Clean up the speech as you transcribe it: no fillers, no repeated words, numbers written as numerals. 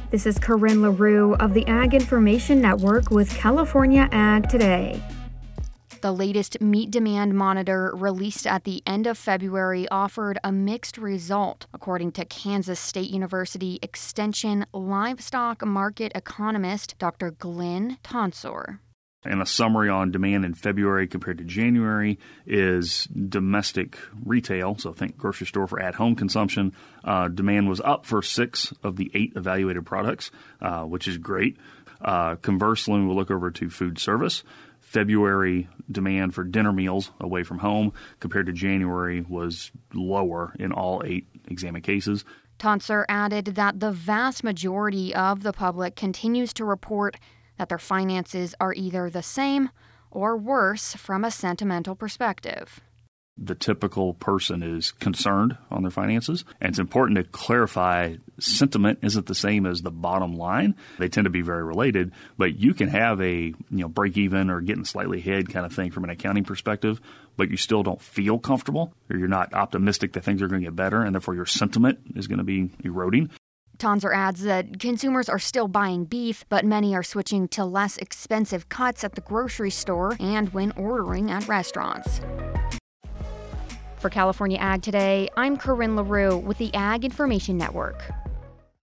This is Corinne LaRue of the Ag Information Network with California Ag Today. The latest meat demand monitor released at the end of February offered a mixed result, according to Kansas State University Extension livestock market economist Dr. Glenn Tonsor. And a summary on demand in February compared to January is domestic retail, so think grocery store for at-home consumption. Demand was up for 6 of the 8 evaluated products, which is great. Conversely, we'll look over to food service. February demand for dinner meals away from home compared to January was lower in all 8 examined cases. Tonsor added that the vast majority of the public continues to report that their finances are either the same or worse from a sentimental perspective. The typical person is concerned on their finances, and it's important to clarify sentiment isn't the same as the bottom line. They tend to be very related, but you can have a break even or getting slightly ahead kind of thing from an accounting perspective, but you still don't feel comfortable or you're not optimistic that things are going to get better, and therefore your sentiment is going to be eroding. Tonsor adds that consumers are still buying beef, but many are switching to less expensive cuts at the grocery store and when ordering at restaurants. For California Ag Today, I'm Corinne LaRue with the Ag Information Network.